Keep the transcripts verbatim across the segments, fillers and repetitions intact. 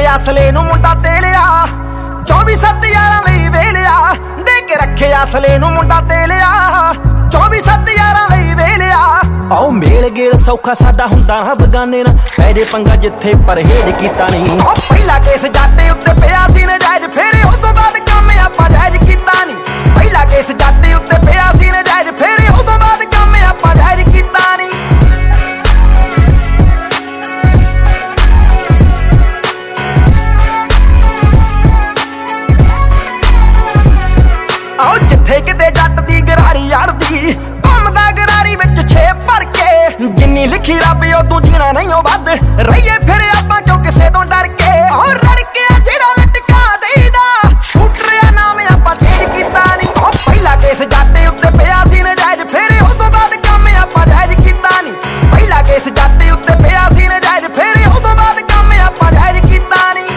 असले नूं मुंडा तेलिया चौबी सत्त यारां लई वेलिया दे के रखे असले नूं मुंडा तेलिया चौबी सत्त यारां लई वेलिया आओ मेल गेल सौखा साडा हुंदा बगाने ना पै जे पंगा जिथे परहेज कीता नहीं पहला केस जाटे उत्ते पिया सी नजायज फेरे उस तो बाद काम आपां जायज कीता नहीं पहला केस जाटे उत्ते पिया सी नजायज फेरे उस तो बाद काम आपां जायज कीता नहीं आओ जिथे किते जट दी गरारी यारदी घुमदा गरारी विच छे भर के जिन्नी लिखी रब उदों जीना नहीं ओ वध रहीए फिर आपां क्यों किसे तो डर के और रड़ के जेड़ा लटका देईदा शूटर नाम आपां चेंज कीता नहीं ओ पहला केस जाटे उत्ते पिया सी नजायज फेरे उस तो बाद काम आपां जायज कीता नहीं पहला केस जाटे उत्ते पिया सी नजायज फेरे उस तो बाद काम आपां जायज कीता नहीं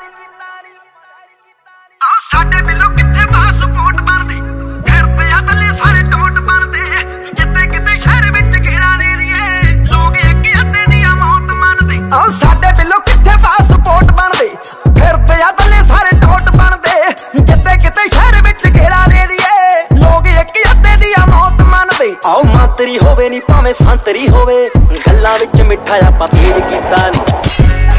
आ साडे बिल्लो किथे पासपोर्ट बनदे फिरदे आ दल्ले सारे टोट बनदे जिੱਤੇ किते शहर विच घेड़ा ले लईए लोग एक अद्दे दी मौत मनदे आ साडे बिल्लो किथे पासपोर्ट बनदे फिरदे आ दल्ले सारे टोट बनदे जिੱਤੇ किते शहर विच घेड़ा ले लईए लोग एक अद्दे दी मौत मनदे आओ मंतरी होवे नी भावें संतरी होवे गल्लां विच मिठा आपां तेज कीता नी